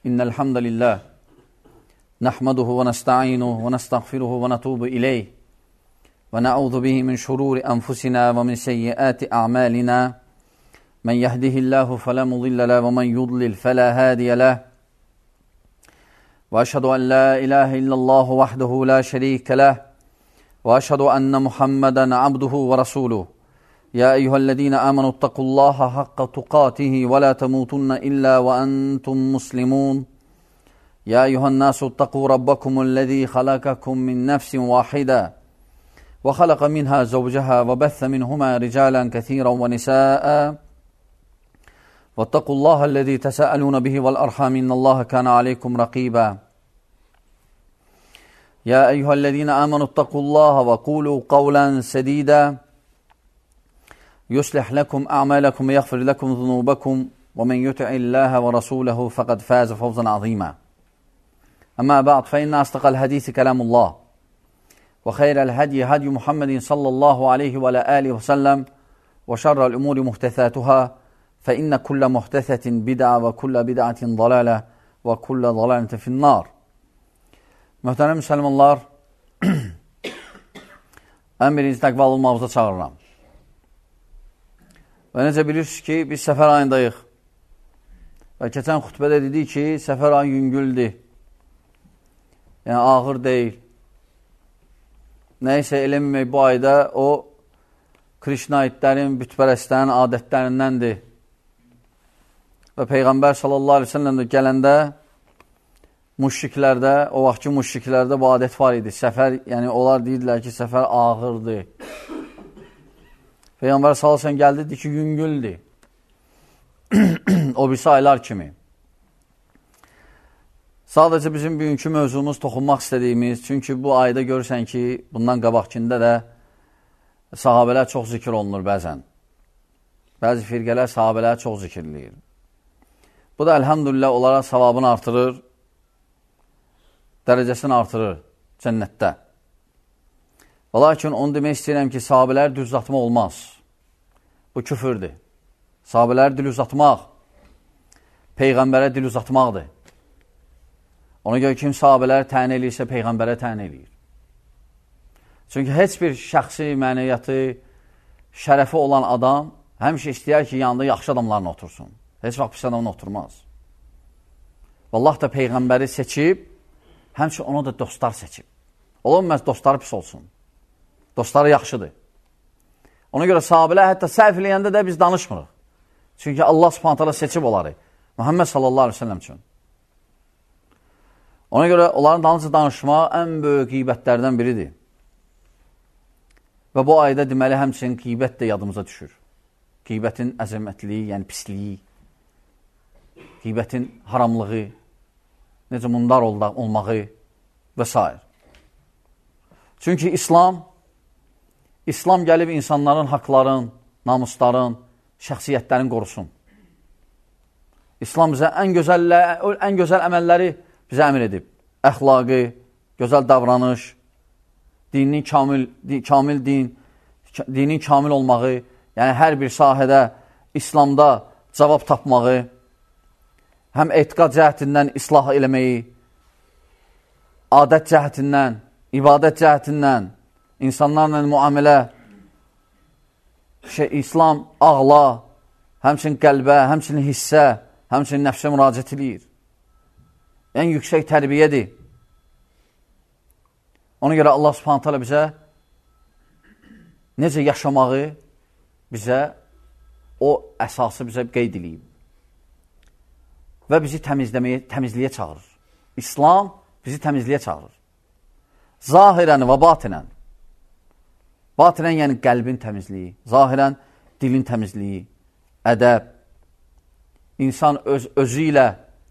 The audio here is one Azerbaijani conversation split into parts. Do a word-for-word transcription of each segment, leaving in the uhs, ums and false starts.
إن الحمد لله نحمده ونستعينه ونستغفره ونتوب إليه ونعوذ به من شرور أنفسنا ومن سيئات أعمالنا من يهده الله فلا مضل له ومن يضلل فلا هادي له وأشهد أن لا إله إلا الله وحده لا شريك له وأشهد أن محمدا عبده ورسوله يا أيها الذين آمنوا اتقوا الله حق تقاته ولا تموتن إلا وأنتم مسلمون يا أيها الناس اتقوا ربكم الذي خلقكم من نفس واحدة وخلق منها زوجها وبث منهما رجالا كثيرا ونساء واتقوا الله الذي تساءلون به والأرحام إن الله كان عليكم رقيبا يا أيها الذين آمنوا اتقوا الله وقولوا قولا سديدا يصلح لكم أعمالكم ويغفر لكم ذنوبكم ومن يطع الله ورسوله فقد فاز فوزا عظيما أما بعد فإن أصدق الحديث كلام الله وخير الهدي هدي محمد صلى الله عليه وعلى آله وسلم وشر الأمور محدثاتها فإن كل محدثة بدعة وكل بدعة ضلالة وكل ضلالة في النار. Möhtərəm müsəlmanlar, ən birinci təqvalı olmağımıza çağırıram. Və necə bilirsiniz ki, biz səfər ayındayıq. Və keçən xütbədə dedik ki, səfər ayı yüngüldür. Yəni, ağır deyil. Nəysə eləməmək bu ayda o Krişnaitlərin, bütpərəstlərin adətlərindəndir. Və Peyğəmbər sallallahu aleyhi ve sellem də gələndə müşriklərdə, o vaxtki müşriklərdə bu adət var idi. Səfər, yəni onlar deyirdilər ki, səfər ağırdır. Peyğəmbər sallallahu aleyhi ve sellem gəldi, dedi ki, yüngüldür. O birisi aylar kimi. Sadəcə bizim bugünkü mövzumuz toxunmaq istədiyimiz, çünki bu ayda görürsən ki, bundan qabaqkində də sahabələr çox zikr olunur bəzən. Bəzi firqələr sahabələr çox zikirləyir. Bu da əlhamdülillah onlara savabını artırır, dərəcəsini artırır cənnətdə. Və lakin onu demək istəyirəm ki, sahabələr düz uzatmaq olmaz. Bu küfürdür. Sahabələr dil uzatmaq, Peyğəmbərə dil uzatmaqdır. Ona görə kim sahabələri təyin eləyirsə, Peyğəmbərə təyin eləyir. Çünki heç bir şəxsi məniyyəti, şərəfi olan adam həmişə istəyər ki, yanında yaxşı adamlarına otursun. Heç vaxt pis adamına oturmaz. Allah da Peyğəmbəri seçib, həmçə ona da dostlar seçib. Olunməz dostları pis olsun. Dostları yaxşıdır. Ona görə sahabələr hətta səhv eləyəndə də biz danışmırıq. Çünki Allah subhanahu taala seçib onları. Muhammed sallallahu aleyhi ve sellem üçün. Ona görə onların dalınca danışmaq ən böyük qeybətlərdən biridir. Və bu ayda deməli həmçinin qeybət də yadımıza düşür. Qeybətin əzəmətliyi, yəni pisliyi, qeybətin haramlığı, necə mundar olmağı və s. Çünki İslam, İslam gəlib insanların haqların, namusların, şəxsiyyətlərin qorusun. İslam bizə ən gözəl, ən gözəl əməlləri bizə əmr edib. Əxlaqı, gözəl davranış, dinin kamil, kamil din, dinin kamil olmağı, yəni hər bir sahədə İslamda cavab tapmağı, həm etiqad cəhətindən islah eləməyi, adət cəhətindən, ibadət cəhətindən, insanlarla müamilə, şey, İslam ağla, həmçinin qəlbə, həmçinin hissə, həmçinin nəfsə müraciət edir. Ən yüksək tərbiyədir. Ona görə Allah subhanahu taala bizə necə yaşamağı bizə o əsası bizə qeyd edib. Və bizi təmizləməyə, təmizliyə çağırır. İslam bizi təmizliyə çağırır. Zahirən və batinən. Batinən yəni qəlbin təmizliyi, zahirən dilin təmizliyi, ədəb, insan öz, özü ilə,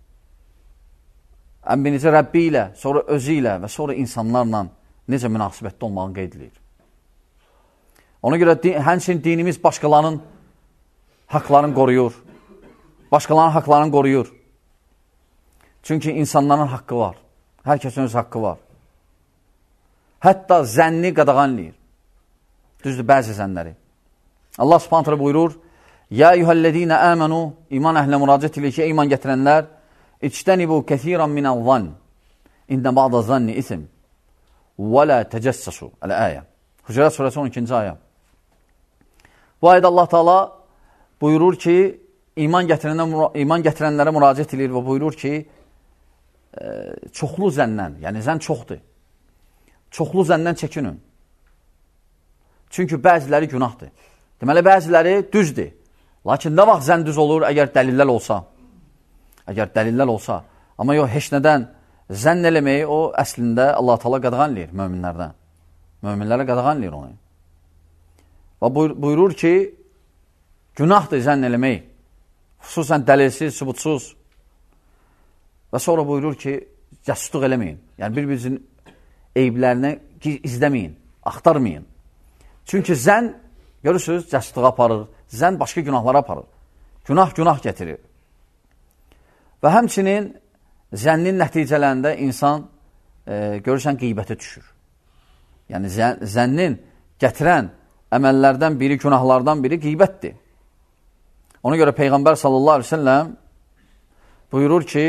əmbinicə Rəbbi ilə, sonra özü ilə və sonra insanlarla necə münasibətdə olmağını qeyd edir. Ona görə din, həmçinin dinimiz başqalarının haqlarını qoruyur. Başqalarının haqlarını qoruyur. Çünki insanların haqqı var. Hər kəsin öz haqqı var. Hətta zənni qadağanlayır. Düzdür, bəzi zənləri. Allah subhanahu buyurur, Ya eyyuhəl-ləzīnə əmənu, iman əhlə müraciət ilə ki, iman gətirənlər, İçtənibu kəsiran minəl-zan. İnə ba'da zanni isim. Və la təcəssəsu. Əl-əyə. Hucurat surəsi on ikinci ayə. Bu ayədə Allah Teala buyurur ki, iman, iman gətirənlərə müraciət edir və buyurur ki, e, çoxlu zəndən, yəni zən çoxdur. Çoxlu zəndən çəkinin. Çünki bəziləri günahdır. Deməli, bəziləri düzdür. Lakin nə vaxt zən düz olur, əgər dəlillər olsa? Əgər dəlillər olsa. Amma yox, heç nədən zənn eləməyi o əslində Allah Teala qadağan eləyir möminlərdən. Möminlərə qadağan eləyir onu. Və buyurur ki, günahdır zənn eləmək. Xüsusən dəlilsiz, sübutsuz. Və sonra buyurur ki, cəsusluq eləməyin. Yəni, bir-birinizin eyblərini izləməyin, axtarmayın. Çünki zən, görürsünüz, cəsusluğa aparır. Zən başqa günahlara aparır. Günah, günah gətirir. Və həmçinin zənnin nəticələrində insan e, görürsən qeybətə düşür. Yəni, zən, zənnin gətirən əməllərdən biri, günahlardan biri qeybətdir. Ona görə Peyğəmbər sallallahu aleyhi ve sellem buyurur ki,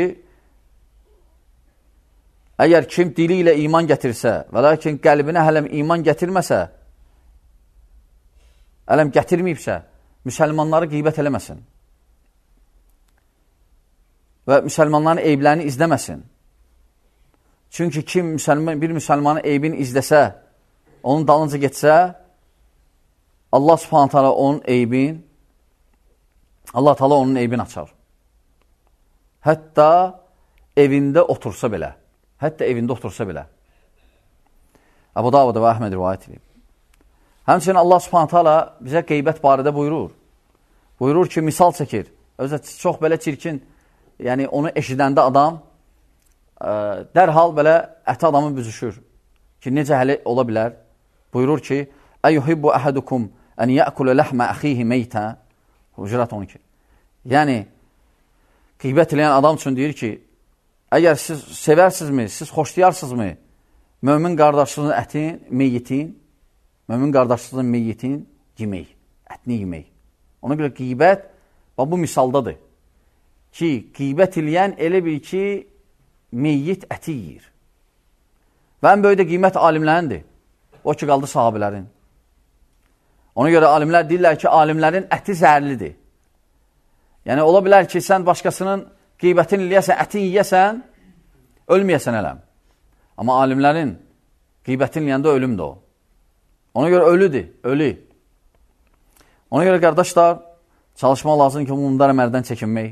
əgər kim dili ilə iman gətirsə və lakin qəlbinə hələm iman gətirməsə, hələm gətirməyibsə, müsəlmanları qeybət eləməsin. Və müsəlmanların eyblərini izləməsin. Çünki kim müsəlman, bir müsəlmanın eybini izləsə, onun dalınca getsə, Allah subhanahu teala onun eybin, Allah teala onun eybini açar. Hətta evində otursa belə. Hətta evində otursa belə. Əbu Davud və Əhməd rivayət edib. Həmçinin Allah subhanahu teala bizə qeybət barədə buyurur. Buyurur ki, misal çəkir. Özə çox belə çirkin, yəni onu eşidəndə adam ə, dərhal belə əti adamı büzüşür. Ki, necə hələ ola bilər? Buyurur ki, Əyyuhibbu əhədukum ən yəkulə ləhmə əxihi meytə. Hucurat on iki. Yəni, qeybət eləyən adam üçün deyir ki, əgər siz sevərsinizmi, siz xoşlayarsınızmı mömin qardaşınızın ətin, meyyitin, mömin qardaşınızın meyyitin yemək, ətini yemək. Ona görə qeybət bu misaldadır. Ki, qeybət eləyən elə bil ki, meyyit əti yiyir. Və ən böyük də qiymət alimlərindir. O ki, qaldı sahabələrin. Ona görə alimlər deyirlər ki, alimlərin əti zəhərlidir. Yəni, ola bilər ki, sən başqasının qeybətini eləyəsən, ətin yiyəsən, ölməyəsən ələm. Amma alimlərin qeybətini eləyəndə ölümdür o. Ona görə ölüdür, ölü. Ona görə, qardaşlar, çalışmaq lazım ki, mundar əməldən çəkinmək.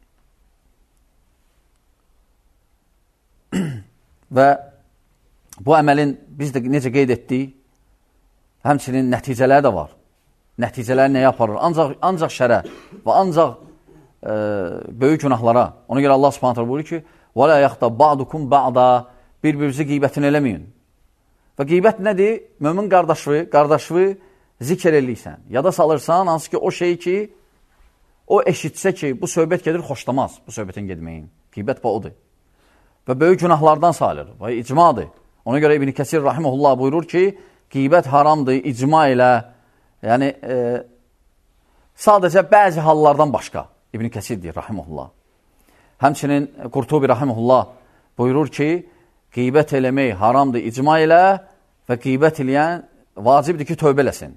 Və bu əməlin biz də necə qeyd etdik, həmçinin nəticələri də var. Nəticələri nəyə aparır? Ancaq, ancaq şərə və ancaq e, böyük günahlara. Ona görə Allah subhanahu buyurur ki, وَلَا يَخْتَ بَعْدُكُمْ بَعْدَ Bir-birinizi qeybətini eləməyin. Və qeybət nədir? Mömin qardaşı, qardaşı zikr eləyirsən. Yada salırsan, hansı ki o şey ki, o eşitsə ki, bu söhbət gedir, xoşlamaz bu söhbətin gedməyin. Qeybət bu odur. Və böyük günahlardan sayılır. Və icmadır. Ona görə İbn Kəsir rahimehullah buyurur ki, qeybət haramdır, icma ilə, yəni e, sadəcə bəzi hallardan başqa. İbn Kəsir deyir, rahimehullah. Həmçinin Qurtubi rahimehullah buyurur ki, qeybət eləmək haramdır icma ilə və qeybət eləyən vacibdir ki, tövbə eləsin.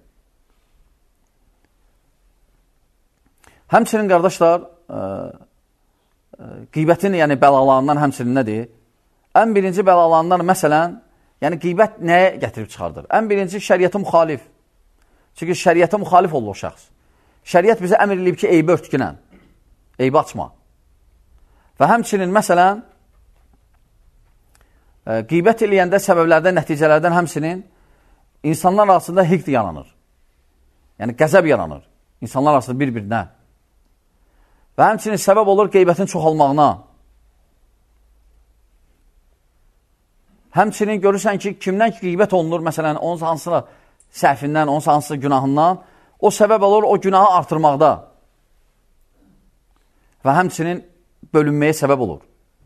Həmçinin, qardaşlar, e, e, qeybətin yəni bəlalarından həmçinin nədir? Ən birinci bəlalarından, məsələn, yəni qeybət nəyə gətirib çıxardır? Ən birinci şəriətə müxalif. Çünki şəriətə müxalif olur o şəxs. Şəriət bizə əmr edib ki, eybi örtkinən, eybi açma. Və həmçinin, məsələn, e, qeybət eləyəndə səbəblərdən, nəticələrdən həmçinin insanlar arasında hiqd yaranır. Yəni qəzəb yaranır. İnsanlar arasında bir-birinə. Və həmçinin səbəb olur qeybətin çoxalmağına. Həmçinin görürsən ki, kimdən ki qeybət olunur, məsələn, onun hansına səhvindən, onun hansına günahından, o səbəb olur o günahı artırmaqda. Və həmçinin bölünməyə səbəb olur.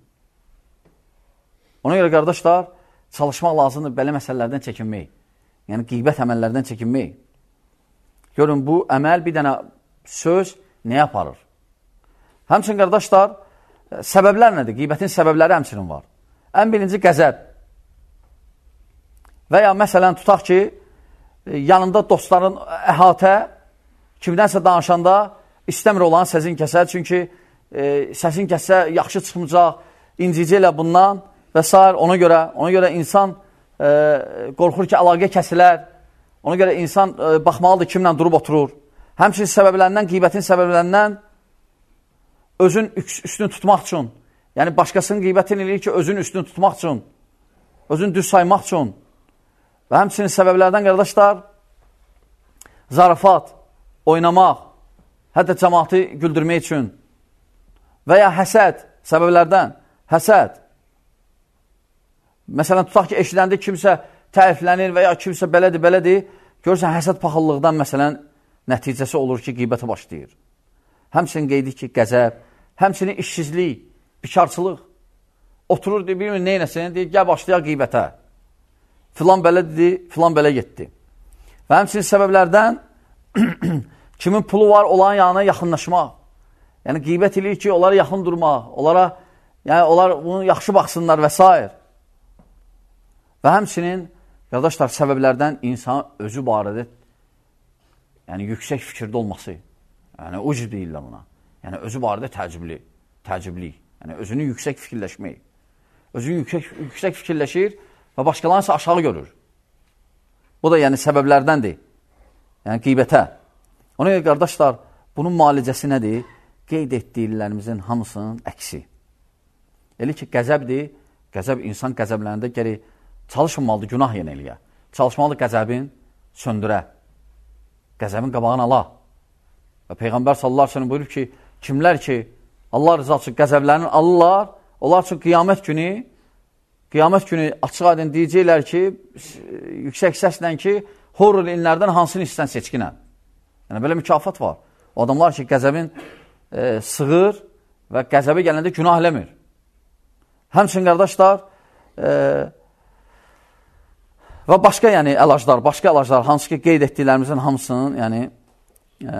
Ona görə, qardaşlar, çalışmaq lazımdır belə məsələlərdən çəkinmək. Yəni, qeybət əməllərdən çəkinmək. Görün, bu əməl bir dənə söz nəyə aparır? Həmçinin, qardaşlar, səbəblər nədir? Qeybətin səbəbləri həmçinin var. Ən birinci qəzəb. Və ya məsələn, tutaq ki, yanında dostların əhatə, kimdənsə danışanda istəmir olan səsin kəsə, çünki e, səsin kəsə yaxşı çıxmayacaq, incicə bundan və s. Ona görə, ona görə insan e, qorxur ki, əlaqə kəsilər, ona görə insan e, baxmalıdır kimlə durub oturur. Həmçinin səbəblərindən, qeybətin səbəblərindən özün üstünü tutmaq üçün, yəni başqasının qeybətini eləyir ki, özün üstünü tutmaq üçün, özün düz saymaq üçün və həmçinin səbəblərdən, qardaşlar, zarafat, oynamaq, hətta cəmaatı güldürmək üçün və ya həsəd, səbəblərdən, həsəd. Məsələn, tutaq ki, eşidəndə kimsə təriflənir və ya kimsə belədir, belədir, görürsən, həsəd paxıllıqdan, məsələn, nəticəsi olur ki, qeybətə başlayır. Həmçinin qeydi ki, qəzəb, həmçinin işsizlik, bikarçılıq. Oturur, deyir, bilmir, neynəsin, deyir, gəl başlayaq qeybətə. Filan belə dedi, filan belə getdi. Və həmçinin səbəblərdən kimin pulu var olan yanına yaxınlaşmaq. Yəni, qeybət eləyir ki, onlara yaxın durmaq, onlara, yəni, onlar bunu yaxşı baxsınlar və s. Və həmçinin, qardaşlar, səbəblərdən insan özü barədə, yəni, yüksək fikirdə olması. Yəni, ucub deyirlər buna. Yəni, özü barədə təəccüblü, təəccüblük. Yəni, özünü yüksək fikirləşmək. Özünü yüksək, yüksək fikirləşir və başqalarını isə aşağı görür. Bu da, yəni, səbəblərdəndir. Yəni, qeybətə. Ona görə, qardaşlar, bunun müalicəsi nədir? Qeyd etdiklərimizin hamısının əksi. Elə ki, qəzəbdir. Qəzəb, insan qəzəblərində gəri çalışmalıdır, günah yenə eləyə. Çalışmalıdır qəzəbin söndürə. Qəzəbin qabağını ala. Və Peyğəmbər sallallahu əleyhi və səlləm buyurub ki, kimlər ki, Allah rızası üçün qəzəblərini alırlar, onlar üçün qiyamət günü, qiyamət günü açıq aydın deyəcəklər ki, yüksək səslə ki, horror inlərdən hansını istən seçkinə. Yəni, belə mükafat var. O adamlar ki, qəzəbin e, sığır və qəzəbə gələndə günah eləmir. Həmçin, qardaşlar, e, və başqa, yəni, əlaclar, başqa əlaclar, hansı ki, qeyd etdiklərimizin hamısının, yəni, ə,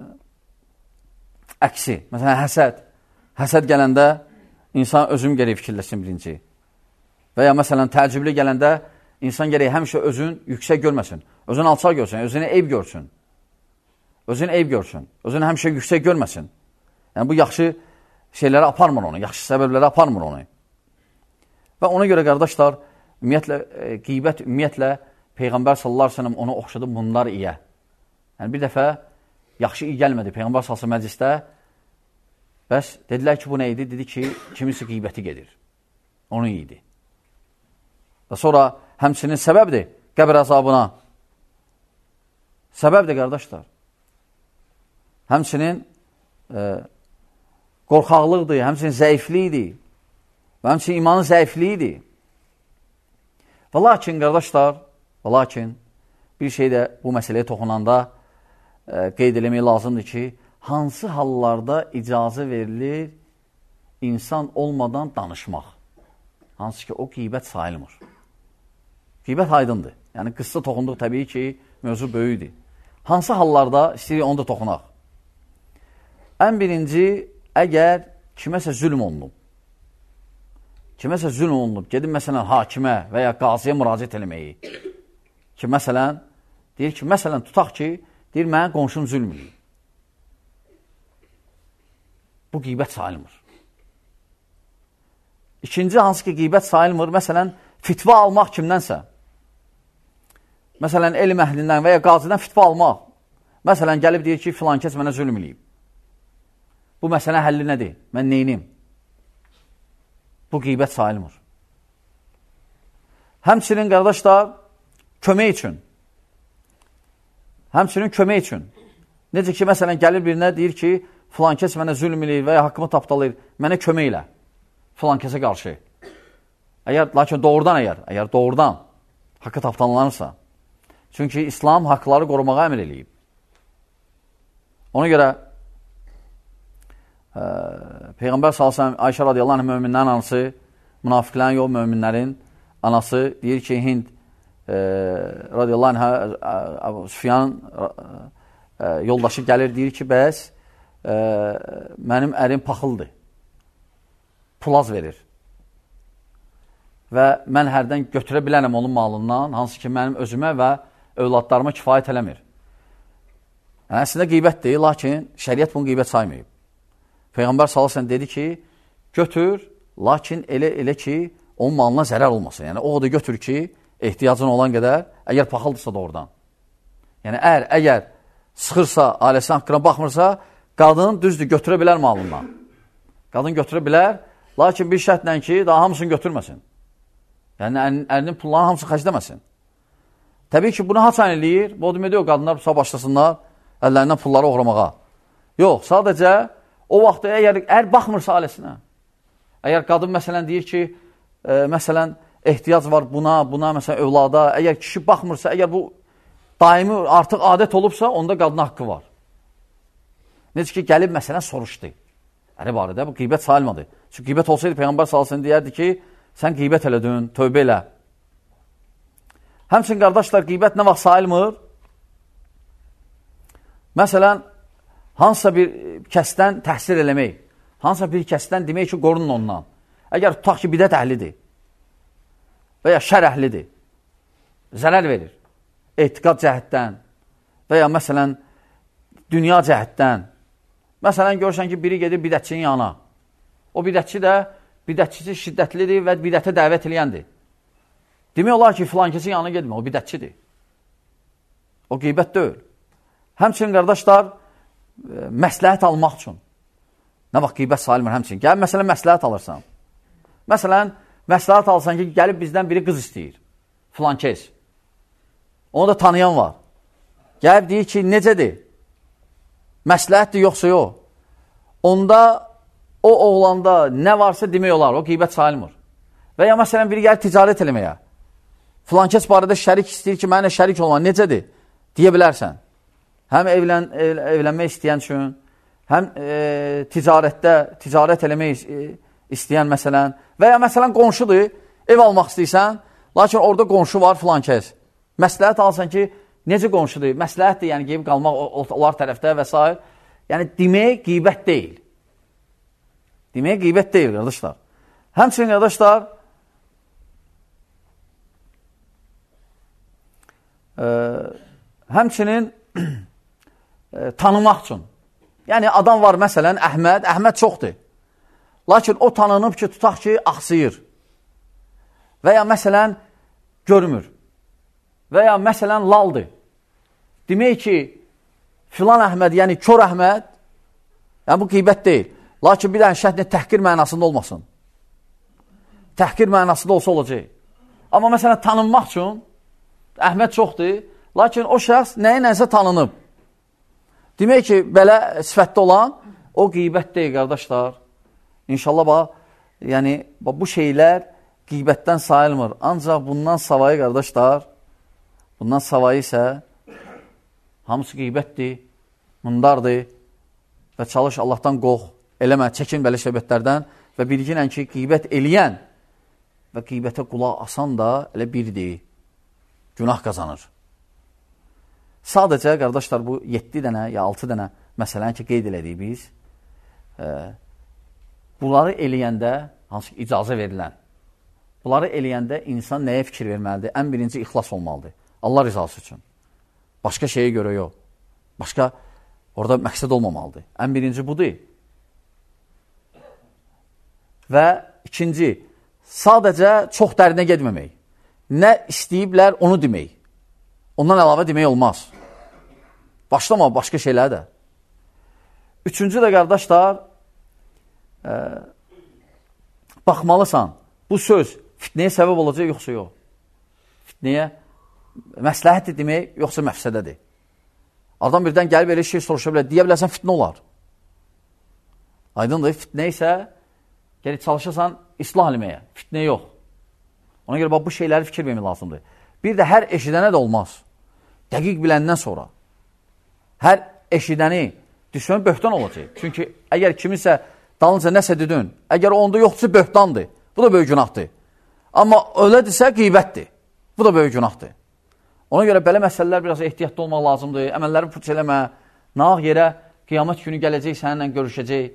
əksi. Məsələn, həsəd. Həsəd gələndə insan özüm gərək fikirləsin birinci. Və ya, məsələn, təəccüblü gələndə insan gərək həmişə özün yüksək görməsin. Özün alçaq görsün, özünü eyb görsün. Özünü eyb görsün. Özünü həmişə yüksək görməsin. Yəni, bu yaxşı şeyləri aparmır onu, yaxşı səbəbləri aparmır onu. Və ona görə, qardaşlar, ümumiyyətlə, e, qeybət, ümumiyyətlə, Peyğəmbər sallallahu əleyhi və səlləm onu oxşadı bunlar iyə. Yəni, bir dəfə yaxşı iyi gəlmədi Peyğəmbər sallallahu əleyhi və səlləm məclisdə. Bəs dedilər ki, bu nə idi? Dedi ki, kimisi qeybəti gedir. Onu idi. Və sonra həmçinin səbəbdir qəbr əzabına. Səbəbdir, qardaşlar. Həmçinin e, qorxaqlıqdır, həmçinin zəiflikdir. Və həmçinin imanın zəifliyidir. Və lakin, qardaşlar, və lakin, bir şey də bu məsələyə toxunanda e, qeyd eləmək lazımdır ki, hansı hallarda icazə verilir insan olmadan danışmaq? Hansı ki, o qeybət sayılmır. Qeybət aydındır. Yəni, qıssa toxunduq təbii ki, mövzu böyükdür. Hansı hallarda istəyirik onu da toxunaq? Ən birinci, əgər kiməsə zülm olunub, kiməsə zülm olunub, gedin məsələn hakimə və ya qaziyə müraciət eləməyi. Ki, məsələn, deyir ki, məsələn, tutaq ki, deyir, mənə qonşum zülm eləyir. Bu qeybət sayılmır. İkinci, hansı ki, qeybət sayılmır, məsələn, fitva almaq kimdənsə. Məsələn, elm əhlindən və ya qazidən fitva almaq. Məsələn, gəlib deyir ki, filan kəs mənə zülm eləyib. Bu məsələ həlli nədir? Mən neynim? Bu qeybət sayılmır. Həmçinin, qardaşlar, kömək üçün. Həmçinin kömək üçün. Necə ki, məsələn, gəlir birinə deyir ki, filan kəs mənə zülm eləyir və ya haqqımı tapdalayır, mənə kömək elə. Filan kəsə qarşı. Əgər, lakin doğrudan əgər, əgər doğrudan haqqı tapdalanırsa. Çünki İslam haqqları qorumağa əmr eləyib. Ona görə ə, Peyğəmbər sallallahu əleyhi və səlləm Ayşə radiyallahu anh möminlərin anası, münafiqlərin yox, möminlərin anası deyir ki, Hind ə, radiyallahu anh Süfyan yoldaşı gəlir, deyir ki, bəs ə, mənim ərim paxıldır. pulaz verir. Və mən hərdən götürə bilərəm onun malından, hansı ki, mənim özümə və övladlarıma kifayət eləmir. Yəni, əslində qeybət deyil, lakin şəriət bunu qeybət saymayıb. Peyğəmbər sallallahu əleyhi və səlləm dedi ki, götür, lakin elə elə ki, onun malına zərər olmasın. Yəni, o da götür ki, ehtiyacın olan qədər, əgər paxıldırsa da oradan. Yəni, əgər, əgər sıxırsa, ailəsi haqqına baxmırsa, qadın düzdür, götürə bilər malından. Qadın götürə bilər, lakin bir şərtlə ki, daha hamısını götürməsin. Yəni, əlinin pullarını hamısını xərcləməsin. Təbii ki, bunu haçan eləyir? Bu demək deyil, qadınlar bu başlasınlar əllərindən pulları oğramağa. Yox, sadəcə o vaxt əgər, əgər baxmırsa ailəsinə, əgər qadın məsələn deyir ki, e, məsələn, ehtiyac var buna, buna, məsələn, övlada, əgər kişi baxmırsa, əgər bu daimi artıq adət olubsa, onda qadına haqqı var. Necə ki, gəlib məsələn soruşdu. Əri barədə, bu qeybət sayılmadı. Çünki qeybət olsaydı, Peyğəmbər sallallahu əleyhi və səlləm deyərdi ki, sən qeybət elədin, tövbə elə. Həmçinin, qardaşlar, qeybət nə vaxt sayılmır? Məsələn, hansısa bir kəsdən təhsir eləmək, hansısa bir kəsdən demək ki, qorunun ondan. Əgər tutaq ki, bidət əhlidir və ya şər əhlidir, zərər verir, etiqad cəhətdən və ya məsələn, dünya cəhətdən. Məsələn, görürsən ki, biri gedir bidətçinin yanına. O bidətçi də bidətçisi şiddətlidir və bidətə dəvət eləyəndir. Demək olar ki, filan kəsin yanına gedmə, o bidətçidir. O qeybət deyil. Həmçinin, qardaşlar, e, məsləhət almaq üçün. Nə vaxt qeybət sayılmır həmçinin. Gəl, məsələn, məsləhət alırsan. Məsələn, məsləhət alırsan ki, gəlib bizdən biri qız istəyir. Filan kəs. Onu da tanıyan var. Gəlib deyir ki, necədir? Məsləhətdir, yoxsa yox. Onda o oğlanda nə varsa demək olar, o qeybət sayılmır. Və ya məsələn, biri gəlir ticarət eləməyə. Filan kəs barədə şərik istəyir ki, mənə şərik olma, necədir? Deyə bilərsən. Həm evlən, ev, evlənmək istəyən üçün, həm e, ticarətdə, ticarət eləmək e, istəyən məsələn, və ya məsələn, qonşudur, ev almaq istəyirsən, lakin orada qonşu var filan kəs. Məsləhət alsan ki, necə qonşudur? Məsləhətdir, yəni qeyb qalmaq onlar tərəfdə və s. Yəni, demək qeybət deyil. Demək qeybət deyil, qardaşlar. Həmçinin, qardaşlar, e, həmçinin e, tanımaq üçün. Yəni, adam var, məsələn, Əhməd, Əhməd çoxdur. Lakin o tanınıb ki, tutaq ki, axsıyır. Və ya, məsələn, görmür. Və ya, məsələn, laldır. Demək ki, filan Əhməd, yəni kör Əhməd, yəni bu qeybət deyil. Lakin bir dənə şərtlə təhqir mənasında olmasın. Təhqir mənasında olsa olacaq. Amma məsələn, tanınmaq üçün Əhməd çoxdur, lakin o şəxs nəyə nəsə tanınıb. Demək ki, belə sifətdə olan o qeybət deyil, qardaşlar. İnşallah, bax, yəni, bax, bu şeylər qeybətdən sayılmır. Ancaq bundan savayı, qardaşlar, bundan savayı isə hamısı qeybətdir, mundardır və çalış Allahdan qox, eləmə, çəkin belə söhbətlərdən və bilginən ki, qeybət eləyən və qeybətə qulaq asan da elə birdir, günah qazanır. Sadəcə, qardaşlar, bu yeddi dənə ya altı dənə məsələni ki, qeyd elədik biz, e, bunları eləyəndə, hansı ki, icazə verilən, bunları eləyəndə insan nəyə fikir verməlidir? Ən birinci ixlas olmalıdır. Allah rizası üçün. Başqa şeyə görə yox. Başqa orada məqsəd olmamalıdır. Ən birinci budur. Və ikinci, sadəcə çox dərinə getməmək. Nə istəyiblər, onu demək. Ondan əlavə demək olmaz. Başlama başqa şeylər də. Üçüncü də, qardaşlar, e, baxmalısan, bu söz fitnəyə səbəb olacaq, yoxsa yox. Fitnəyə məsləhətdir demək, yoxsa məfsədədir. Adam birdən gəlib elə şey soruşa bilər, deyə bilərsən fitnə olar. Aydındır, fitnə isə gəlir çalışırsan islah eləməyə, fitnə yox. Ona görə bax, bu şeyləri fikir vermək lazımdır. Bir də hər eşidənə də olmaz. Dəqiq biləndən sonra. Hər eşidəni düşmən böhtan olacaq. Çünki əgər kimisə dalınca nəsə dedin, əgər onda yoxdursa böhtandır. Bu da böyük günahdır. Amma ölədirsə qeybətdir. Bu da böyük günahdır. Ona görə belə məsələlər biraz ehtiyatlı olmaq lazımdır. Əməlləri puç eləmə. Nağ yerə qiyamət günü gələcək, səninlə görüşəcək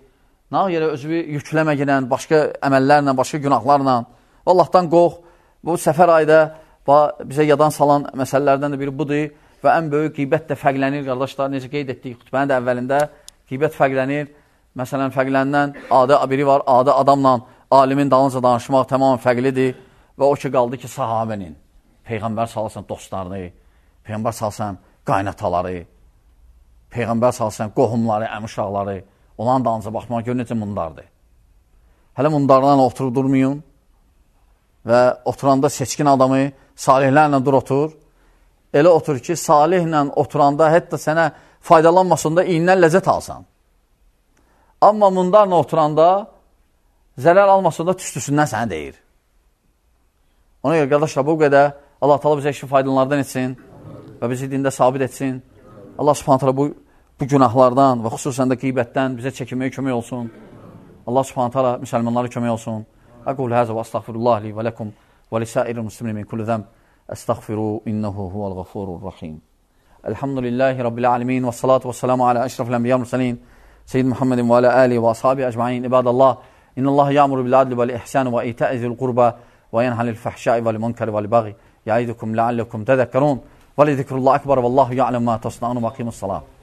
Nağ yerə özünü yükləmə girən, başqa əməllərlə, başqa günahlarla. Allahdan qorx. Bu səfər ayda bizə yadan salan məsələlərdən də biri budur və ən böyük qeybət də fərqlənir, qardaşlar. Necə qeyd etdik xütbənin də əvvəlində qeybət fərqlənir. Məsələn, fərqlənən adı biri var, adı adamla alimin dalınca danışmaq tamam fərqlidir və o ki, qaldı ki, sahabənin, Peyğəmbər salsan dostlarını, Peyğəmbər salsan qaynataları, Peyğəmbər salsan qohumları, əmişaqları, onların dalınca baxmaq gör necə mundardır. Hələ mundarlarla oturub durmayın və oturanda seçkin adamı salihlərlə dur otur. Elə otur ki, salihlə oturanda hətta sənə faydalanmasında iyindən ləzzət alsan. Amma mundarla oturanda zərər almasında tüstüsündən sənə deyir. Ona görə, qardaşlar, bu qədər Allah Teala bizə işin faydalardan etsin və bizi dində sabit etsin. Allah Subhanahu taala bu, bu günahlardan və xüsusən də qeybətdən bizə çəkinməyə kömək olsun. Allah Subhanahu taala müsəlmanlara kömək olsun. Aqul həzə və estağfirullah li və ləkum və lisairil muslimin min kulli zəm. Estağfiru innehu huvel gafurur rahim. Elhamdülillahi rabbil alamin və salatu və selamu ala əşrafil enbiya mursalin Seyyid Muhammedin və alə alihi və ashabi ecmaîn. İbadallah, innallaha ya'muru bil adli vel ihsani ve ita'i zil qurba ve yenha anil fahşai vel munkari vel baghi. Ya'idukum la'allakum tadhakkarun. Ve li zikrullah akbar vallahu ya'lamu ma tasna'un. Ve aqimus salat.